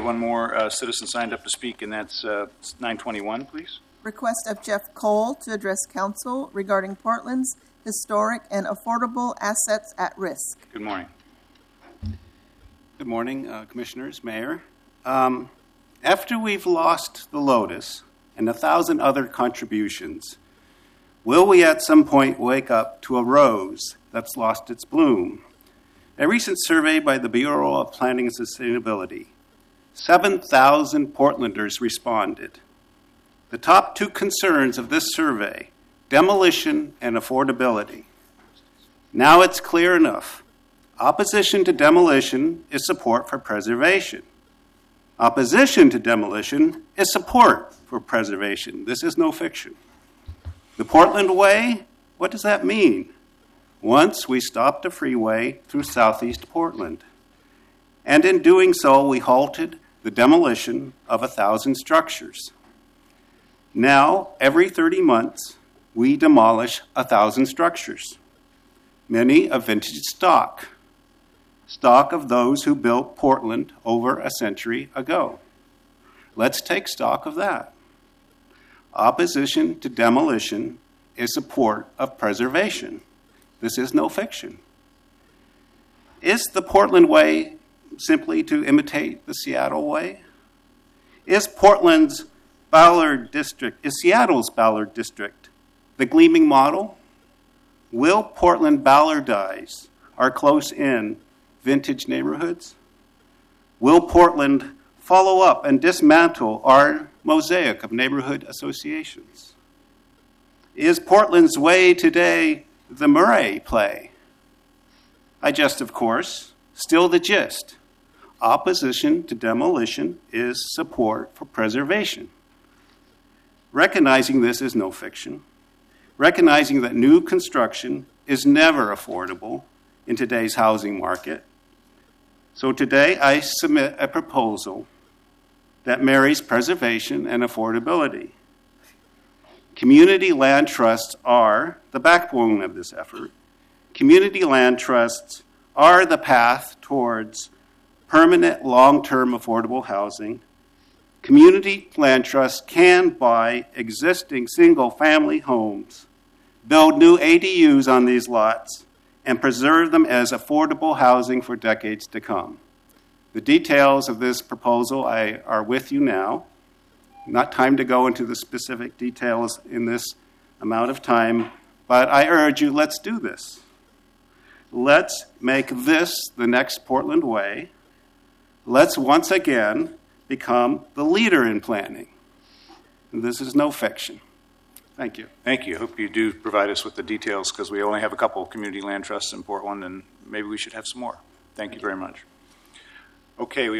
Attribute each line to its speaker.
Speaker 1: have one more citizen signed up to speak, and that's 921, please.
Speaker 2: Request of Jeff Cole to address council regarding Portland's historic and affordable assets at risk.
Speaker 1: Good morning.
Speaker 3: Good morning, Commissioners, Mayor. After we've lost the Lotus and 1,000 other contributions, will we at some point wake up to a rose that's lost its bloom? A recent survey by the Bureau of Planning and Sustainability, 7,000 Portlanders responded. The top two concerns of this survey, demolition and affordability. Now it's clear enough. Opposition to demolition is support for preservation. Opposition to demolition is support for preservation. This is no fiction. The Portland Way, what does that mean? Once we stopped a freeway through southeast Portland. And in doing so, we halted the demolition of 1,000 structures. Now, every 30 months, we demolish 1,000 structures. Many of vintage stock of those who built Portland over a century ago. Let's take stock of that. Opposition to demolition is support of preservation. This is no fiction. Is the Portland Way simply to imitate the Seattle Way? Is Seattle's Ballard District the gleaming model? Will Portland Ballardize our close-in vintage neighborhoods? Will Portland follow up and dismantle our mosaic of neighborhood associations? Is Portland's Way today the Murray play? I jest, of course. Still the gist. Opposition to demolition is support for preservation. Recognizing this is no fiction. Recognizing that new construction is never affordable in today's housing market. So today I submit a proposal that marries preservation and affordability. Community land trusts are the backbone of this effort. Community land trusts are the path towards permanent, long-term affordable housing. Community land trusts can buy existing single-family homes, build new ADUs on these lots, and preserve them as affordable housing for decades to come. The details of this proposal are with you now. Not time to go into the specific details in this amount of time, but I urge you, let's do this. Let's make this the next Portland Way. Let's once again become the leader in planning. And this is no fiction. Thank you.
Speaker 1: Thank you. I hope you do provide us with the details, because we only have a couple of community land trusts in Portland, and maybe we should have some more. Thank you very much. Okay.